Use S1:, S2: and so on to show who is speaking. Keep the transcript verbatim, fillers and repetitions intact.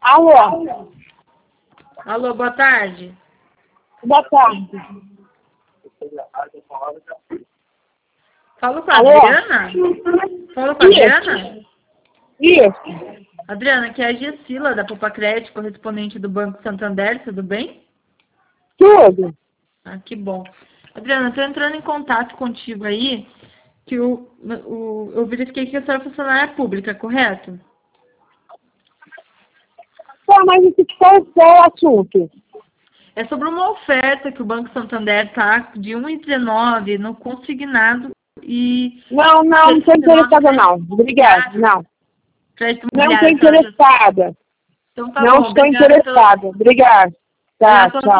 S1: Alô?
S2: Alô, boa tarde.
S1: Boa tarde.
S2: Falo com a
S1: Alô?
S2: Adriana? Falo com a
S1: Isso.
S2: Adriana?
S1: Isso.
S2: Adriana, aqui é a Gessila, da Poupa Crédito, correspondente do Banco Santander, tudo bem?
S1: Tudo.
S2: Ah, que bom. Adriana, estou entrando em contato contigo aí, que o, o, eu verifiquei que a senhora é funcionária pública, correto?
S1: Tá, mas esse qual é o assunto?
S2: É sobre uma oferta que o Banco Santander está de um vírgula dezenove no consignado e...
S1: Não, não, não estou interessada não. Obrigada, não.
S2: Crédito
S1: Não estou
S2: imobiliário, a senhora já-
S1: interessada.
S2: Então tá
S1: Não
S2: bom,
S1: estou
S2: obrigada pela...
S1: interessada. Obrigada. Tá,
S2: Obrigada pela
S1: tchau.